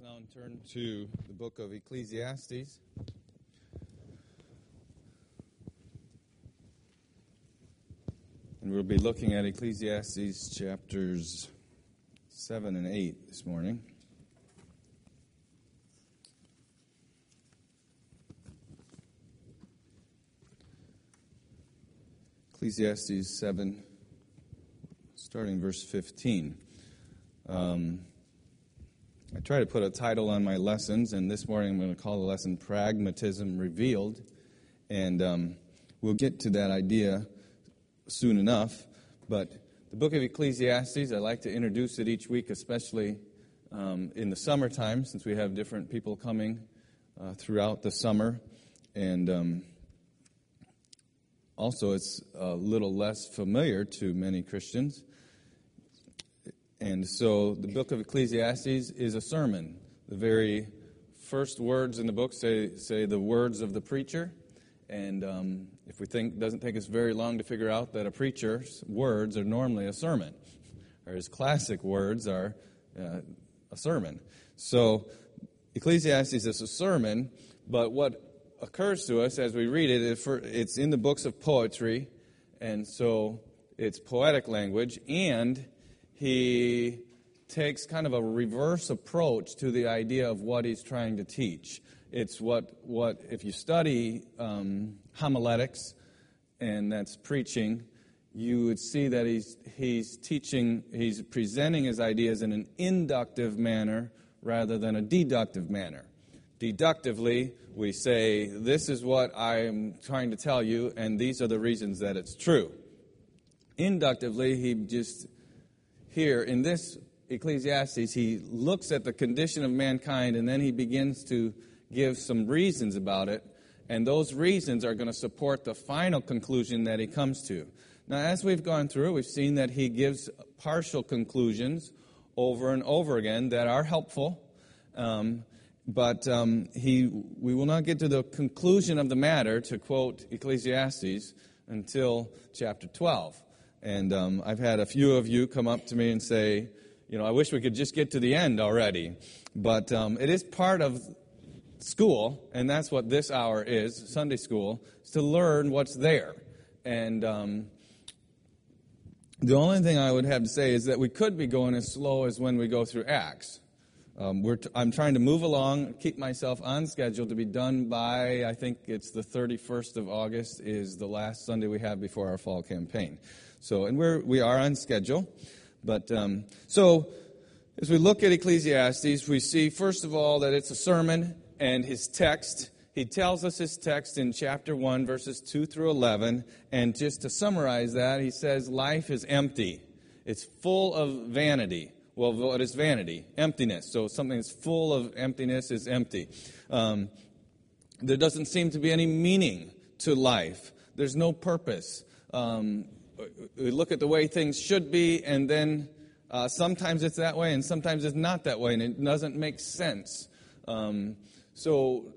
now and turn to the book of Ecclesiastes. And we'll be looking at Ecclesiastes chapters 7 and 8 this morning. Ecclesiastes 7, starting verse 15. I try to put a title on my lessons, and this morning I'm going to call the lesson Pragmatism Revealed. And we'll get to that idea soon enough. But the book of Ecclesiastes, I like to introduce it each week, especially in the summertime, since we have different people coming throughout the summer. And also it's a little less familiar to many Christians. And so the book of Ecclesiastes is a sermon. The very first words in the book say the words of the preacher. And if we think, doesn't take us very long to figure out that a preacher's words are normally a sermon, or his classic words are a sermon. So Ecclesiastes is a sermon, but what occurs to us as we read it, it's in the books of poetry, and so it's poetic language, and he takes kind of a reverse approach to the idea of what he's trying to teach. It's what if you study homiletics, and that's preaching, you would see that he's presenting his ideas in an inductive manner rather than a deductive manner. Deductively, we say, this is what I'm trying to tell you, and these are the reasons that it's true. Inductively, here in this Ecclesiastes, he looks at the condition of mankind, and then he begins to give some reasons about it, and those reasons are going to support the final conclusion that he comes to. Now, as we've gone through, we've seen that he gives partial conclusions over and over again that are helpful, but we will not get to the conclusion of the matter, to quote Ecclesiastes, until chapter 12. And I've had a few of you come up to me and say, I wish we could just get to the end already. But it is part of school, and that's what this hour is, Sunday school, is to learn what's there. And the only thing I would have to say is that we could be going as slow as when we go through Acts. I'm trying to move along, keep myself on schedule to be done by, I think it's the 31st of August is the last Sunday we have before our fall campaign. So, and we are on schedule. But so as we look at Ecclesiastes, we see first of all that it's a sermon, and his text. He tells us his text in chapter 1, verses 2 through 11. And just to summarize that, he says life is empty. It's full of vanity. Well, what is vanity? Emptiness. So something that's full of emptiness is empty. There doesn't seem to be any meaning to life. There's no purpose. We look at the way things should be, and then sometimes it's that way, and sometimes it's not that way, and it doesn't make sense. So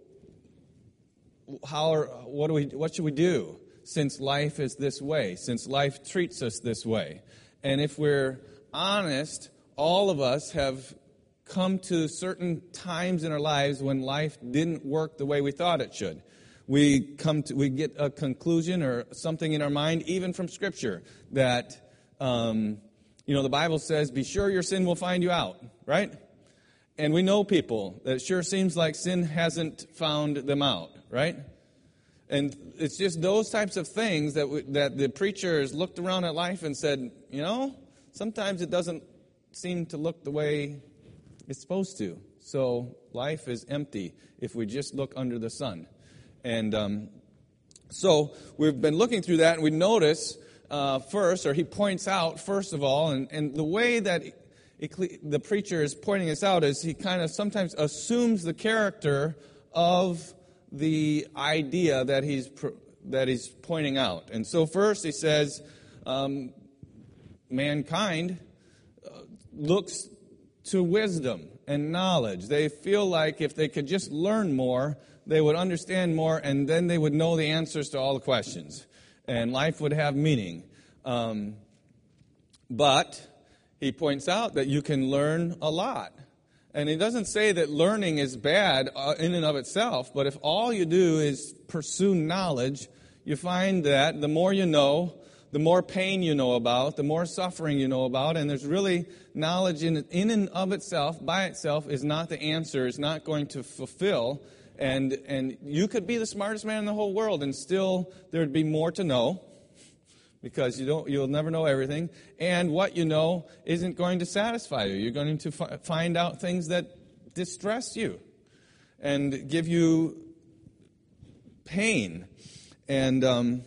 what should we do since life is this way, since life treats us this way? And if we're honest, all of us have come to certain times in our lives when life didn't work the way we thought it should. We get a conclusion or something in our mind, even from Scripture, that, the Bible says, be sure your sin will find you out, right? And we know people that it sure seems like sin hasn't found them out, right? And it's just those types of things that the preacher has looked around at life and said, sometimes it doesn't seem to look the way it's supposed to. So life is empty if we just look under the sun. And so we've been looking through that, and we notice he points out, first of all, and the way that the preacher is pointing this out is he kind of sometimes assumes the character of the idea that he's pointing out. And so first he says, mankind looks to wisdom and knowledge. They feel like if they could just learn more, they would understand more, and then they would know the answers to all the questions, and life would have meaning. But he points out that you can learn a lot. And it doesn't say that learning is bad in and of itself, but if all you do is pursue knowledge, you find that the more you know, the more pain you know about, the more suffering you know about, and there's really knowledge in and of itself, by itself, is not the answer, is not going to fulfill. And you could be the smartest man in the whole world, and still there'd be more to know, because you'll never know everything. And what you know isn't going to satisfy you. You're going to find out things that distress you and give you pain and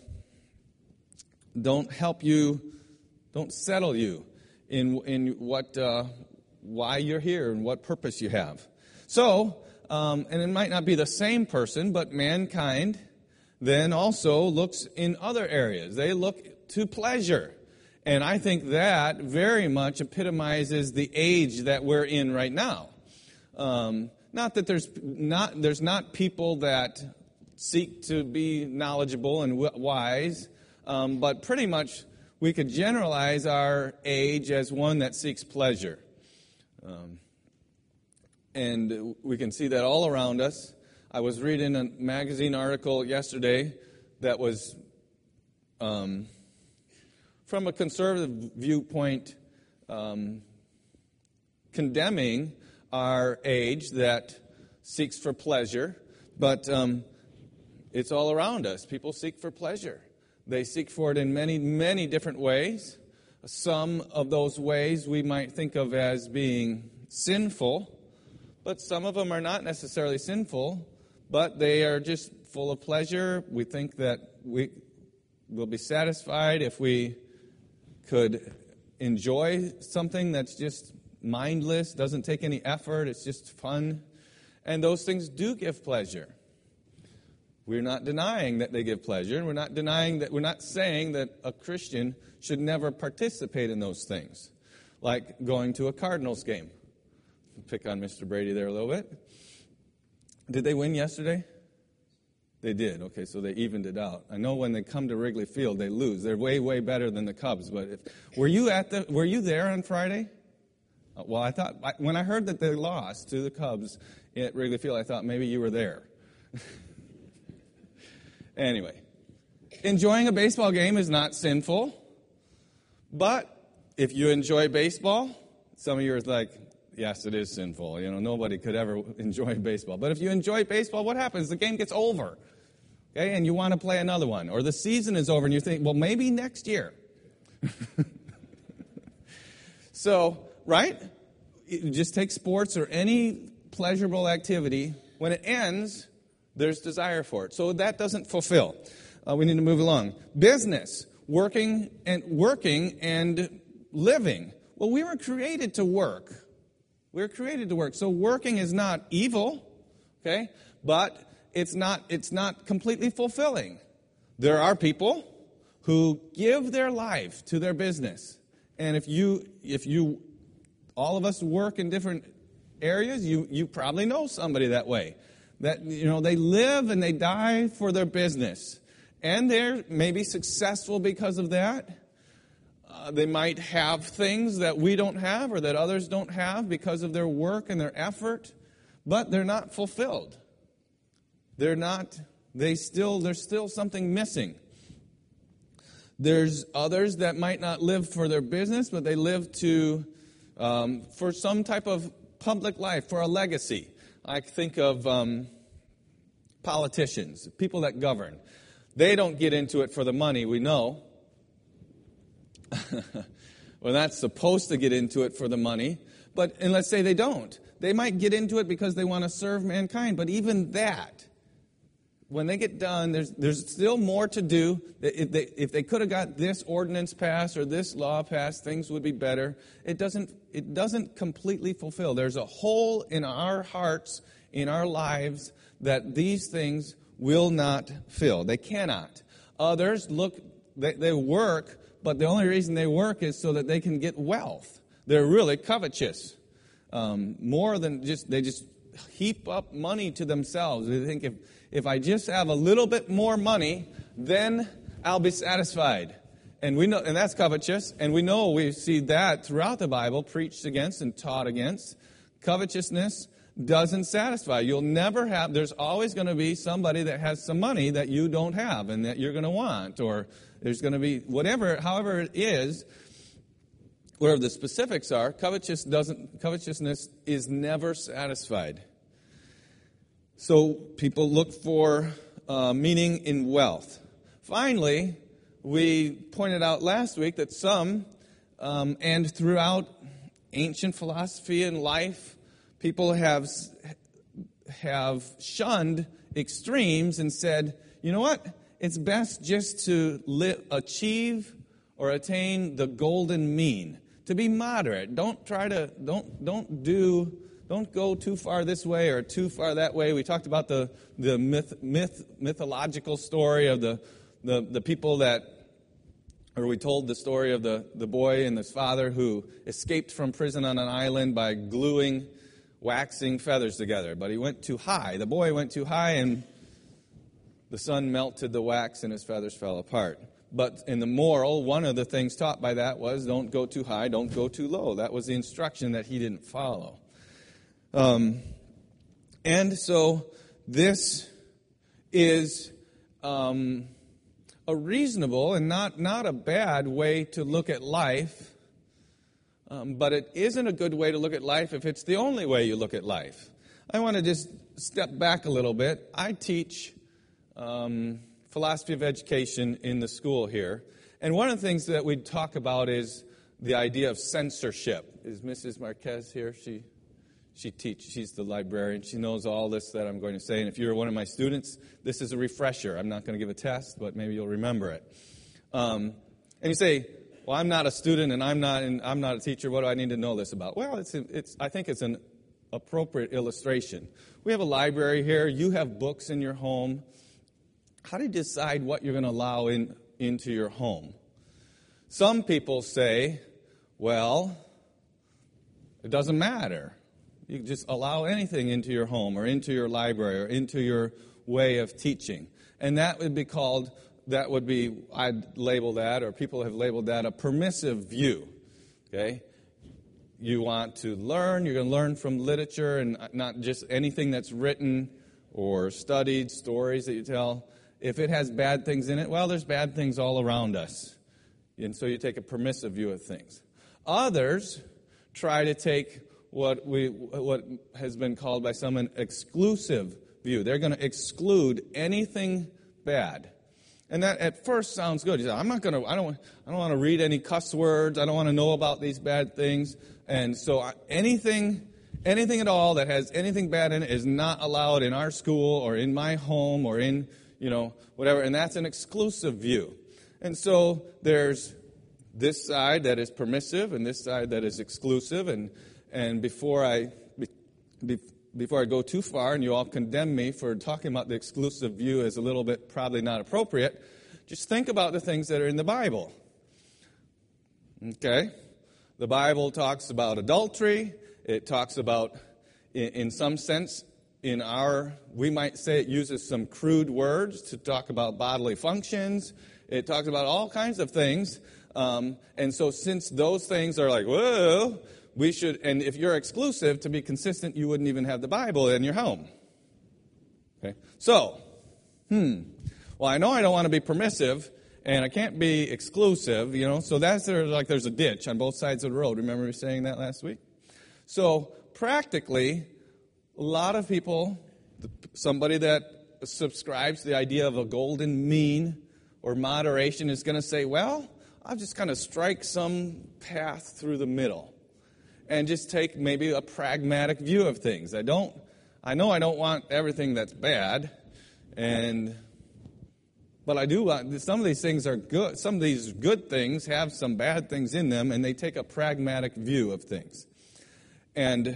don't help you, don't settle you in what why you're here and what purpose you have. So, and it might not be the same person, but mankind then also looks in other areas. They look to pleasure. And I think that very much epitomizes the age that we're in right now. Not that there's not people that seek to be knowledgeable and wise, but pretty much we could generalize our age as one that seeks pleasure. And we can see that all around us. I was reading a magazine article yesterday that was from a conservative viewpoint condemning our age that seeks for pleasure, but it's all around us. People seek for pleasure. They seek for it in many, many different ways. Some of those ways we might think of as being sinful, but some of them are not necessarily sinful, but they are just full of pleasure. We think that we will be satisfied if we could enjoy something that's just mindless, doesn't take any effort, it's just fun. And those things do give pleasure. We're not denying that they give pleasure, and we're not saying that a Christian should never participate in those things, like going to a Cardinals game. Pick on Mr. Brady there a little bit. Did they win yesterday? They did. Okay, so they evened it out. I know when they come to Wrigley Field, they lose. They're way, way better than the Cubs. But were you there on Friday? Well, I thought when I heard that they lost to the Cubs at Wrigley Field, I thought maybe you were there. Anyway, enjoying a baseball game is not sinful. But if you enjoy baseball, some of you are like, yes, it is sinful. Nobody could ever enjoy baseball. But if you enjoy baseball, what happens? The game gets over. Okay, and you want to play another one. Or the season is over and you think, well, maybe next year. So, right? You just take sports or any pleasurable activity. When it ends, there's desire for it. So that doesn't fulfill. We need to move along. Business, working and living. Well, we were created to work. We're created to work. So working is not evil, okay? But it's not completely fulfilling. There are people who give their life to their business. And if you all of us work in different areas, you probably know somebody that way. That they live and they die for their business. And they're maybe successful because of that. They might have things that we don't have or that others don't have because of their work and their effort, but they're not fulfilled. There's still something missing. There's others that might not live for their business, but they live for some type of public life, for a legacy. I think of politicians, people that govern. They don't get into it for the money, we know. Well, that's supposed to get into it for the money. And let's say they don't. They might get into it because they want to serve mankind. But even that, when they get done, there's still more to do. If they could have got this ordinance passed or this law passed, things would be better. It doesn't completely fulfill. There's a hole in our hearts, in our lives, that these things will not fill. They cannot. Others they work, but the only reason they work is so that they can get wealth. They're really covetous. More than they just heap up money to themselves. They think if I just have a little bit more money, then I'll be satisfied. And we know, and that's covetous. And we see that throughout the Bible, preached against and taught against. Covetousness doesn't satisfy. You'll never have, there's always going to be somebody that has some money that you don't have and that you're going to want, or there's going to be however it is, whatever the specifics are, covetousness is never satisfied. So people look for meaning in wealth. Finally, we pointed out last week that some, and throughout ancient philosophy and life, people have shunned extremes and said, you know what? It's best just to achieve or attain the golden mean. To be moderate. Don't go too far this way or too far that way. We talked about the mythological story of the people that, or we told the story of the boy and his father who escaped from prison on an island by gluing waxing feathers together. But he went too high. The boy went too high, and the sun melted the wax and his feathers fell apart. But in the moral, one of the things taught by that was don't go too high, don't go too low. That was the instruction that he didn't follow. And so this is a reasonable and not a bad way to look at life. But it isn't a good way to look at life if it's the only way you look at life. I want to just step back a little bit. I teach philosophy of education in the school here. And one of the things that we talk about is the idea of censorship. Is Mrs. Marquez here? She teaches. She's the librarian. She knows all this that I'm going to say. And if you're one of my students, this is a refresher. I'm not going to give a test, but maybe you'll remember it. And you say, well, I'm not a student and I'm not a teacher. What do I need to know this about? Well, I think it's an appropriate illustration. We have a library here. You have books in your home. How do you decide what you're going to allow into your home? Some people say, well, it doesn't matter. You can just allow anything into your home or into your library or into your way of teaching. And that would be I'd label that, or people have labeled that, a permissive view. Okay? You want to learn, you're going to learn from literature and not just anything that's written or studied, stories that you tell. If it has bad things in it, well, there's bad things all around us. And so you take a permissive view of things. Others try to take what has been called by some an exclusive view. They're going to exclude anything bad. And that at first sounds good. You say, I don't want to read any cuss words. I don't want to know about these bad things. And so anything at all that has anything bad in it is not allowed in our school or in my home or in, whatever. And that's an exclusive view. And so there's this side that is permissive and this side that is exclusive. And before I go too far and you all condemn me for talking about the exclusive view as a little bit probably not appropriate, just think about the things that are in the Bible. Okay? The Bible talks about adultery. It talks about, in some sense, we might say it uses some crude words to talk about bodily functions. It talks about all kinds of things. And so since those things are like, whoa, we should, and if you're exclusive, to be consistent, you wouldn't even have the Bible in your home. Okay? So, well, I know I don't want to be permissive, and I can't be exclusive, so there's a ditch on both sides of the road. Remember me saying that last week? So, practically, a lot of people, somebody that subscribes to the idea of a golden mean or moderation is going to say, well, I'll just kind of strike some path through the middle and just take maybe a pragmatic view of things. I know I don't want everything that's bad, but I do want, some of these things are good. Some of these good things have some bad things in them, and they take a pragmatic view of things. And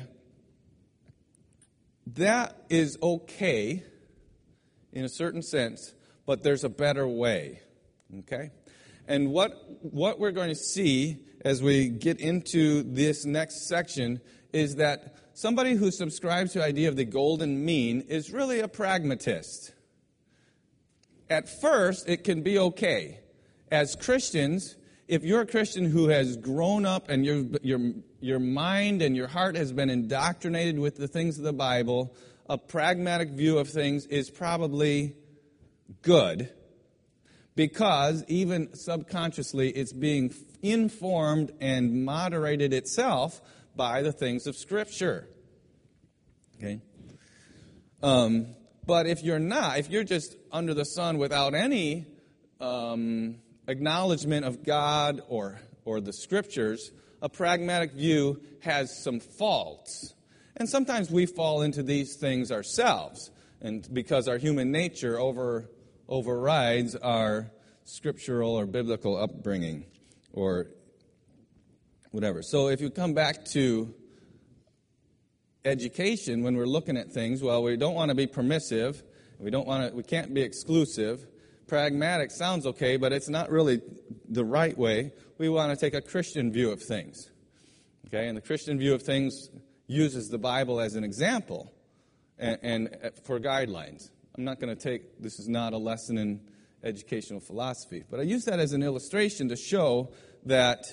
that is okay in a certain sense, but there's a better way. Okay? And what we're going to see as we get into this next section is that somebody who subscribes to the idea of the golden mean is really a pragmatist. At first, it can be okay. As Christians, if you're a Christian who has grown up and your mind and your heart has been indoctrinated with the things of the Bible, a pragmatic view of things is probably good, because even subconsciously it's being informed and moderated itself by the things of Scripture. Okay? But if you're not, if you're just under the sun without any acknowledgement of God or the Scriptures, a pragmatic view has some faults. And sometimes we fall into these things ourselves, and because our human nature overrides our scriptural or biblical upbringing or whatever. So if you come back to education, when we're looking at things, well, we don't want to be permissive. We can't be exclusive. Pragmatic sounds okay, but it's not really the right way. We want to take a Christian view of things. Okay, and the Christian view of things uses the Bible as an example and for guidelines. I'm not going to take, this is not a lesson in educational philosophy, but I use that as an illustration to show that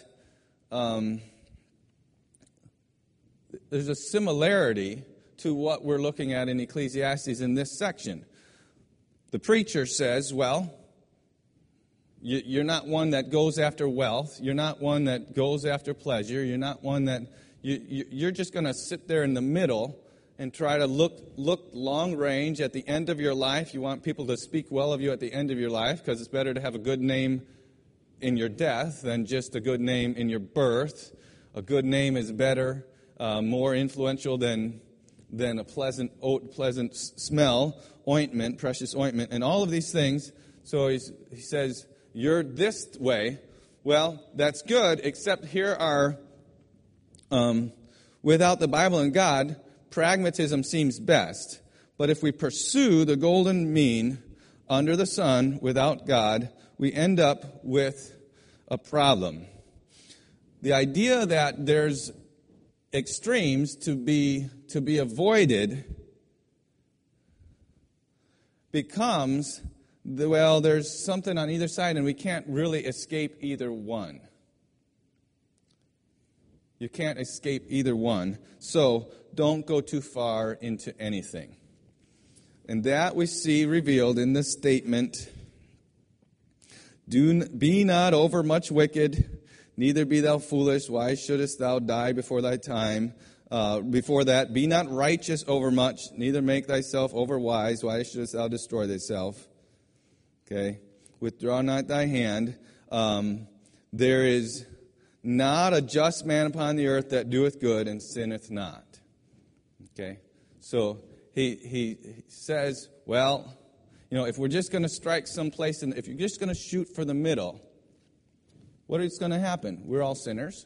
there's a similarity to what we're looking at in Ecclesiastes in this section. The preacher says, well, you're not one that goes after wealth. You're not one that goes after pleasure. You're not one that, you're just going to sit there in the middle and try to look long range at the end of your life. You want people to speak well of you at the end of your life because it's better to have a good name in your death than just a good name in your birth. A good name is better, more influential than a pleasant smell, ointment, precious ointment, and all of these things. So he says, you're this way. Well, that's good, except here are, without the Bible and God, pragmatism seems best. But if we pursue the golden mean under the sun without God, we end up with a problem. The idea that there's extremes to be avoided becomes, there's something on either side and we can't really escape either one. You can't escape either one. So don't go too far into anything. And that we see revealed in this statement, be not overmuch wicked, neither be thou foolish. Why shouldest thou die before thy time? Before that, be not righteous overmuch, neither make thyself overwise. Why shouldest thou destroy thyself? Okay. Withdraw not thy hand. There is not a just man upon the earth that doeth good and sinneth not. Okay. So he says, well, if we're just going to strike someplace, and if you're just going to shoot for the middle, what is going to happen? We're all sinners.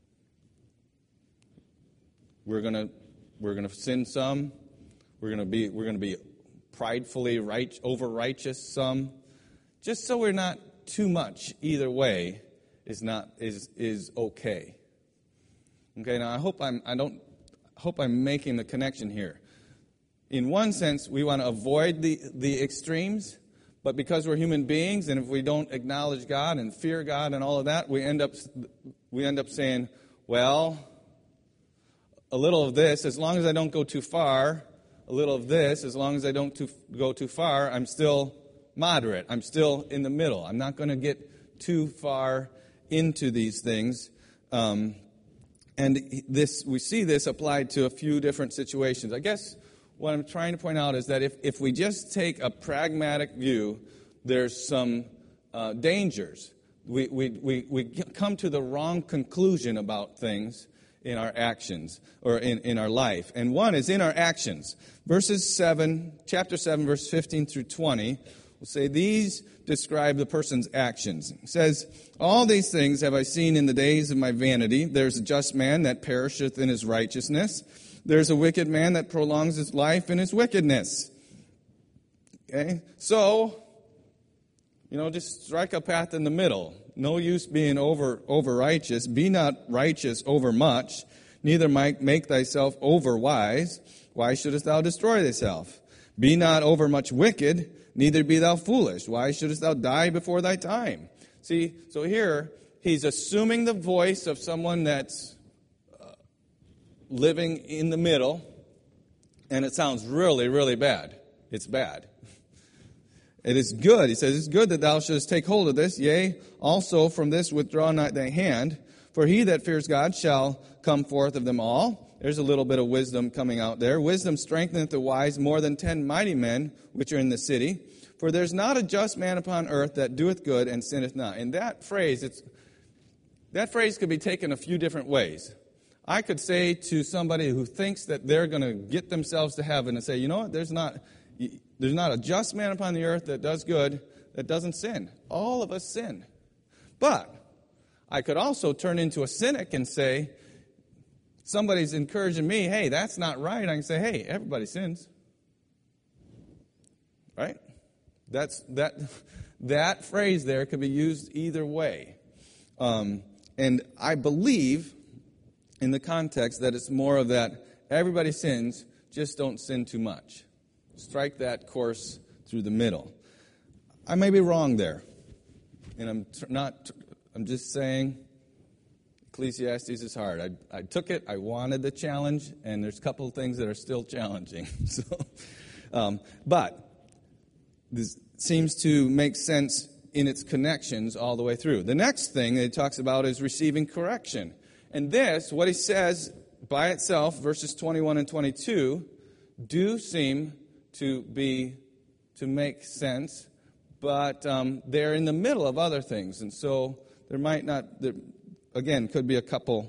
We're going to sin some. We're going to be pridefully over righteous some. Just so we're not too much either way is okay. Okay. Now I hope I'm making the connection here. In one sense, we want to avoid the extremes, but because we're human beings, and if we don't acknowledge God and fear God and all of that, we end up saying, well, a little of this, as long as I don't go too far, a little of this, as long as I don't go too far, I'm still moderate. I'm still in the middle. I'm not going to get too far into these things. And we see this applied to a few different situations. I guess what I'm trying to point out is that if we just take a pragmatic view, there's some dangers. We come to the wrong conclusion about things in our actions or in our life. And one is in our actions. Chapter 7, verse 15 through 20, will say these describe the person's actions. It says, all these things have I seen in the days of my vanity. There's a just man that perisheth in his righteousness. There's a wicked man that prolongs his life in his wickedness. Okay? So, just strike a path in the middle. No use being over righteous. Be not righteous over much, neither make thyself over wise. Why shouldest thou destroy thyself? Be not over much wicked, neither be thou foolish. Why shouldest thou die before thy time? See, so here he's assuming the voice of someone that's living in the middle, and it sounds really, really bad. It's bad. It is good. He says, it's good that thou shouldest take hold of this. Yea, also from this withdraw not thy hand. For he that fears God shall come forth of them all. There's a little bit of wisdom coming out there. Wisdom strengtheneth the wise more than 10 mighty men which are in the city. For there's not a just man upon earth that doeth good and sinneth not. And that phrase could be taken a few different ways. I could say to somebody who thinks that they're going to get themselves to heaven and say, you know what, there's not a just man upon the earth that does good, that doesn't sin. All of us sin. But I could also turn into a cynic and say, somebody's encouraging me, hey, that's not right. I can say, hey, everybody sins. Right? That phrase there could be used either way. And I believe in the context that it's more of that everybody sins, just don't sin too much. Strike that course through the middle. I may be wrong there. And I'm just saying Ecclesiastes is hard. I took it, I wanted the challenge, and there's a couple of things that are still challenging. But this seems to make sense in its connections all the way through. The next thing that he talks about is receiving correction. And this, what he says by itself, verses 21 and 22, do seem to make sense, but they're in the middle of other things. And so there might not, again, could be a couple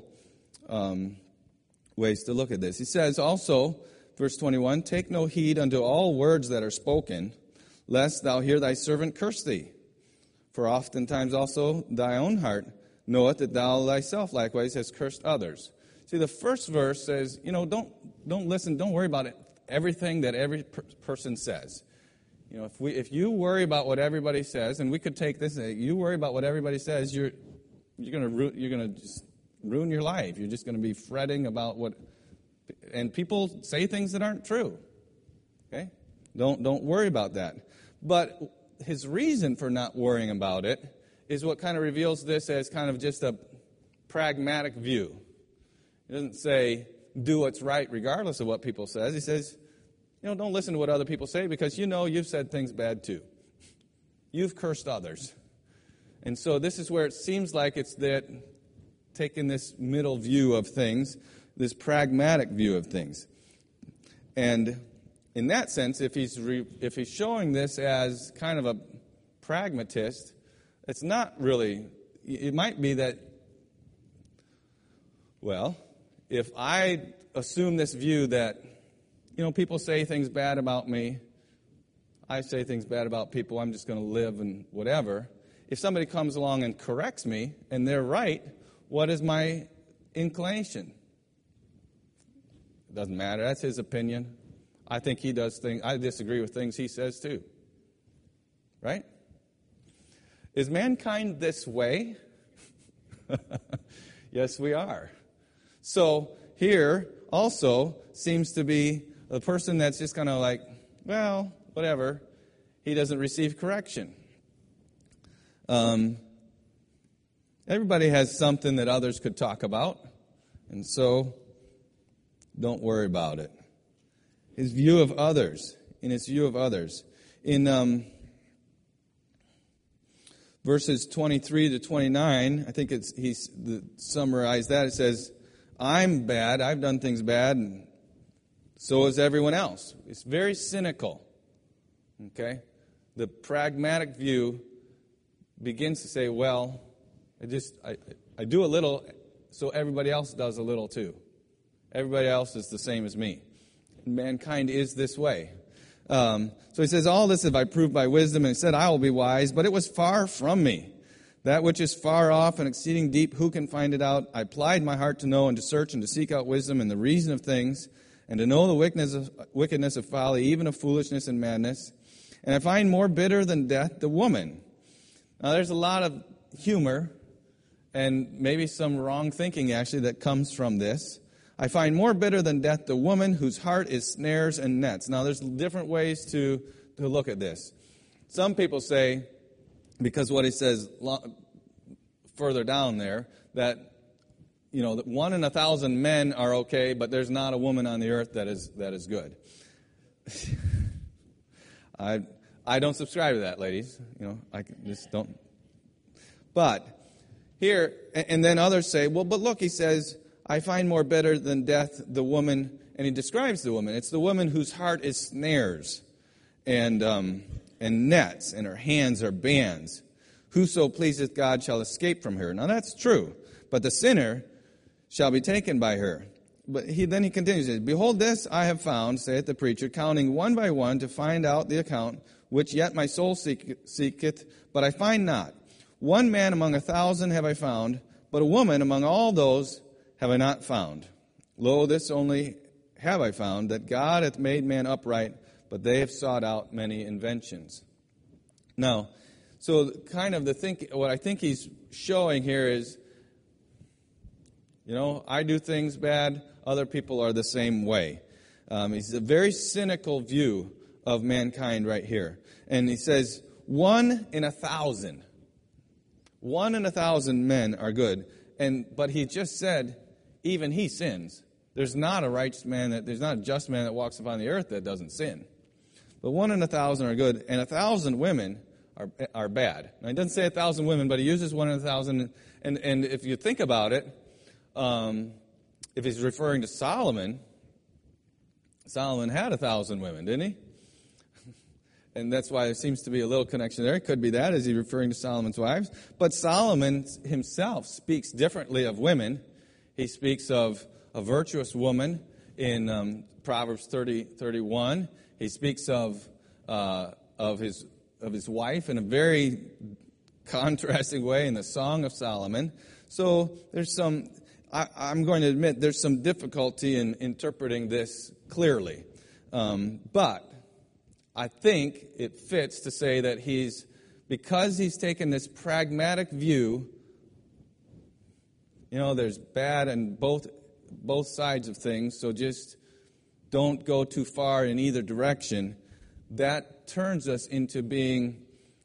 ways to look at this. He says also, verse 21, take no heed unto all words that are spoken, lest thou hear thy servant curse thee. For oftentimes also thy own heart knoweth that thou thyself likewise hast cursed others. See, the first verse says, don't listen, don't worry about it, everything that every person says. If you worry about what everybody says, and we could take this, you worry about what everybody says, you're going to just ruin your life. You're just going to be fretting about and people say things that aren't true. Okay? Don't worry about that. But his reason for not worrying about it is what kind of reveals this as kind of just a pragmatic view. He doesn't say, do what's right regardless of what people say. He says, don't listen to what other people say because you've said things bad too. You've cursed others. And so this is where it seems like it's that taking this middle view of things, this pragmatic view of things. And in that sense, if he's showing this as kind of a pragmatist, it's not really, it might be that, well, if I assume this view that, people say things bad about me, I say things bad about people, I'm just going to live and whatever. If somebody comes along and corrects me and they're right, what is my inclination? It doesn't matter. That's his opinion. I think he does things. I disagree with things he says too. Right? Is mankind this way? Yes, we are. So here also seems to be the person that's just kind of like, well, whatever. He doesn't receive correction. Everybody has something that others could talk about, and so don't worry about it. In his view of others. In verses 23 to 29, I think he's summarized that. It says, I'm bad, I've done things bad, and so is everyone else. It's very cynical. Okay? The pragmatic view begins to say, well, I do a little, so everybody else does a little too. Everybody else is the same as me. Mankind is this way. So he says, all this have I proved by wisdom, and he said, I will be wise, but it was far from me. That which is far off and exceeding deep, who can find it out? I applied my heart to know and to search and to seek out wisdom and the reason of things, and to know the wickedness of folly, even of foolishness and madness. And I find more bitter than death the woman. Now there's a lot of humor and maybe some wrong thinking actually that comes from this. I find more bitter than death the woman whose heart is snares and nets. Now there's different ways to look at this. Some people say, because what he says further down there, that that 1 in 1,000 men are okay, but there's not a woman on the earth that is good. I don't subscribe to that, ladies. I just don't. But here, and then others say, well, but look, he says, I find more bitter than death the woman, and he describes the woman. It's the woman whose heart is snares and nets, and her hands are bands. Whoso pleaseth God shall escape from her. Now that's true, but the sinner shall be taken by her. But then he continues, behold, this I have found, saith the preacher, counting one by one to find out the account, which yet my soul seeketh, but I find not. One man among 1,000 have I found, but a woman among all those have I not found. Lo, this only have I found, that God hath made man upright, but they have sought out many inventions. Now, so kind of what I think he's showing here is, I do things bad, other people are the same way. It's a very cynical view of mankind right here. And he says, 1 in 1,000. 1 in 1,000 men are good. But he just said, even he sins. There's not a righteous man, there's not a just man that walks upon the earth that doesn't sin. But 1 in 1,000 are good, and 1,000 women are bad. Now, he doesn't say 1,000 women, but he uses 1 in 1,000. And if you think about it, if he's referring to Solomon had 1,000 women, didn't he? And that's why there seems to be a little connection there. It could be that, as he's referring to Solomon's wives. But Solomon himself speaks differently of women. He speaks of a virtuous woman in Proverbs 30:31. He speaks of his wife in a very contrasting way in the Song of Solomon. So there's I'm going to admit there's some difficulty in interpreting this clearly. But I think it fits to say that because he's taken this pragmatic view, there's bad in both sides of things, so just don't go too far in either direction. That turns us into being,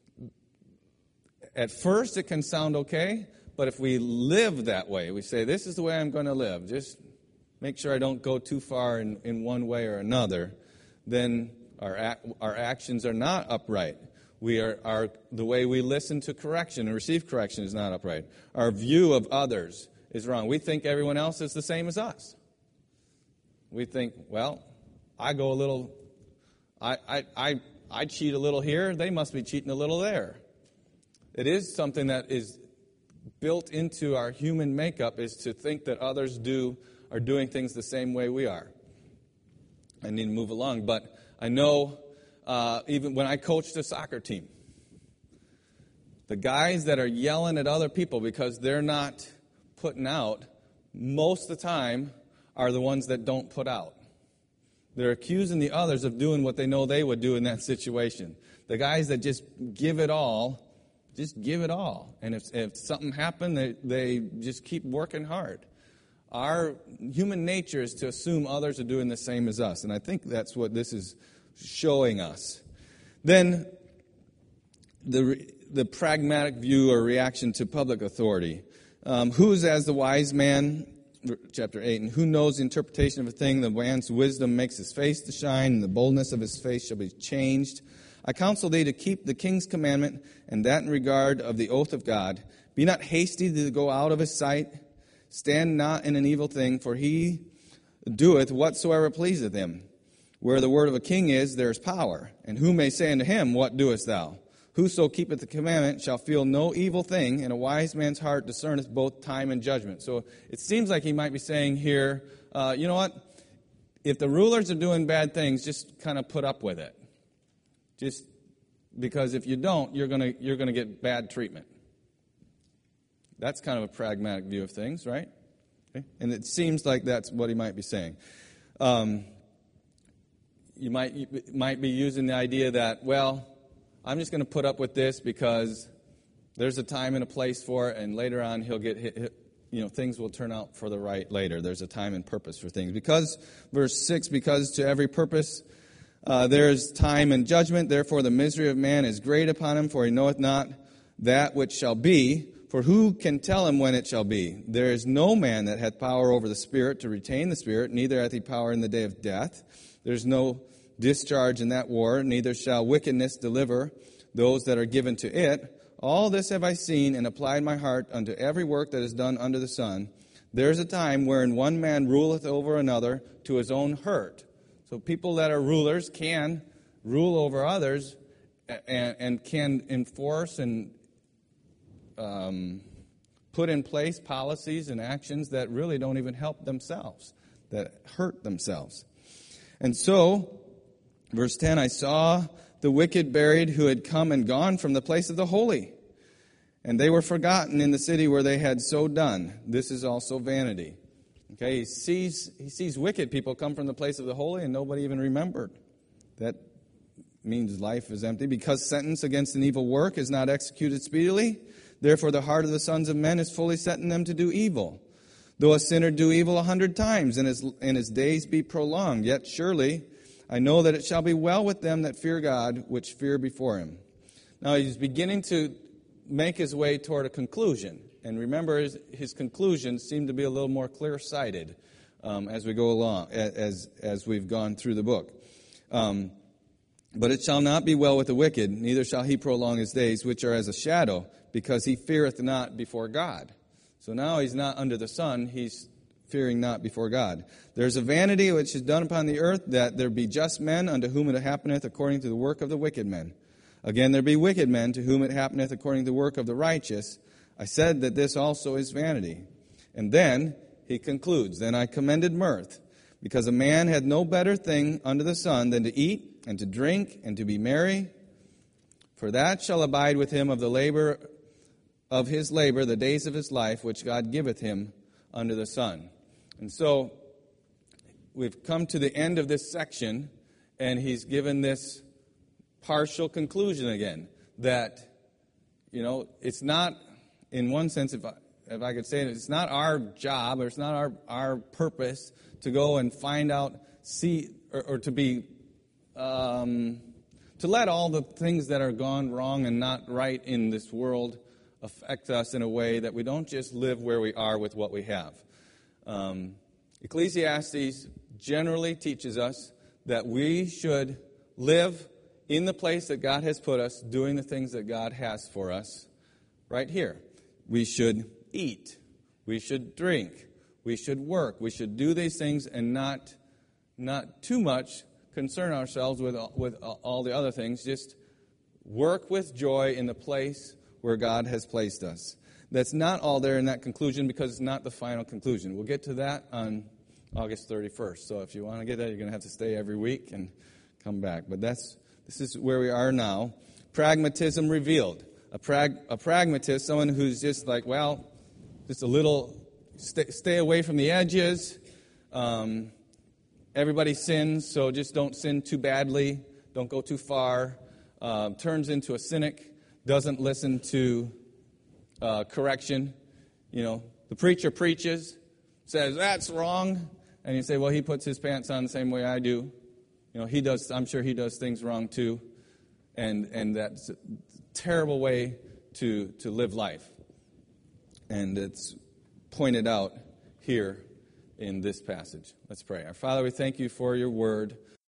at first it can sound okay, but if we live that way, we say, this is the way I'm going to live, just make sure I don't go too far in one way or another, then our actions are not upright. The way we listen to correction and receive correction is not upright. Our view of others is wrong. We think everyone else is the same as us. We think, well, I go a little, I cheat a little here, they must be cheating a little there. It is something that is built into our human makeup, is to think that others are doing things the same way we are. I need to move along, but I know even when I coached a soccer team, the guys that are yelling at other people because they're not putting out, most of the time are the ones that don't put out. They're accusing the others of doing what they know they would do in that situation. The guys that just give it all, just give it all. And if something happened, they just keep working hard. Our human nature is to assume others are doing the same as us. And I think that's what this is showing us. Then the pragmatic view or reaction to public authority. Who is as the wise man, chapter 8, and who knows the interpretation of a thing? The man's wisdom makes his face to shine, and the boldness of his face shall be changed. I counsel thee to keep the king's commandment, and that in regard of the oath of God. Be not hasty to go out of his sight. Stand not in an evil thing, for he doeth whatsoever pleaseth him. Where the word of a king is, there is power. And who may say unto him, what doest thou? Whoso keepeth the commandment shall feel no evil thing, and a wise man's heart discerneth both time and judgment. So it seems like he might be saying here, you know what? If the rulers are doing bad things, just kind of put up with it. Just because if you don't, you're gonna get bad treatment. That's kind of a pragmatic view of things, right? Okay. And it seems like that's what he might be saying. You might be using the idea that, well, I'm just going to put up with this because there's a time and a place for it, and later on he'll get hit, things will turn out for the right later. There's a time and purpose for things. Because, verse 6, because to every purpose there is time and judgment, therefore the misery of man is great upon him, for he knoweth not that which shall be. For who can tell him when it shall be? There is no man that hath power over the Spirit to retain the Spirit, neither hath he power in the day of death. There is no discharge in that war, neither shall wickedness deliver those that are given to it. All this have I seen, and applied my heart unto every work that is done under the sun. There is a time wherein one man ruleth over another to his own hurt. So people that are rulers can rule over others and can enforce and put in place policies and actions that really don't even help themselves, that hurt themselves. And so, verse 10, I saw the wicked buried who had come and gone from the place of the holy, and they were forgotten in the city where they had so done. This is also vanity. Okay, he sees wicked people come from the place of the holy, and nobody even remembered. That means life is empty. Because sentence against an evil work is not executed speedily, therefore the heart of the sons of men is fully set in them to do evil. Though a sinner do evil 100 times, and his days be prolonged, yet surely I know that it shall be well with them that fear God, which fear before him. Now he's beginning to make his way toward a conclusion. And remember, his conclusions seem to be a little more clear-sighted as we go along, as we've gone through the book. But it shall not be well with the wicked, neither shall he prolong his days, which are as a shadow, because he feareth not before God. So now he's not under the sun, he's fearing not before God. There's a vanity which is done upon the earth, that there be just men unto whom it happeneth according to the work of the wicked men. Again, there be wicked men to whom it happeneth according to the work of the righteous. I said that this also is vanity. And then he concludes, Then I commended mirth, because a man had no better thing under the sun than to eat and to drink and to be merry. For that shall abide with him of the labor of his labor, the days of his life, which God giveth him under the sun. And so we've come to the end of this section, and he's given this partial conclusion again, that, it's not, in one sense, if I could say it, it's not our job, or it's not our purpose to go and find out, see, or to be, to let all the things that are gone wrong and not right in this world affect us in a way that we don't just live where we are with what we have. Ecclesiastes generally teaches us that we should live in the place that God has put us, doing the things that God has for us right here. We should eat. We should drink. We should work. We should do these things and not too much concern ourselves with all the other things. Just work with joy in the place where God has placed us. That's not all there in that conclusion, because it's not the final conclusion. We'll get to that on August 31st. So if you want to get that, you're going to have to stay every week and come back. But this is where we are now. Pragmatism revealed. A pragmatist, someone who's just like, just a little, stay away from the edges. Everybody sins, so just don't sin too badly. Don't go too far. Turns into a cynic. Doesn't listen to correction. The preacher preaches, says, that's wrong. And you say, well, he puts his pants on the same way I do. He does. I'm sure he does things wrong too. And that's a terrible way to live life. And it's pointed out here in this passage. Let's pray. Our Father, we thank you for your word.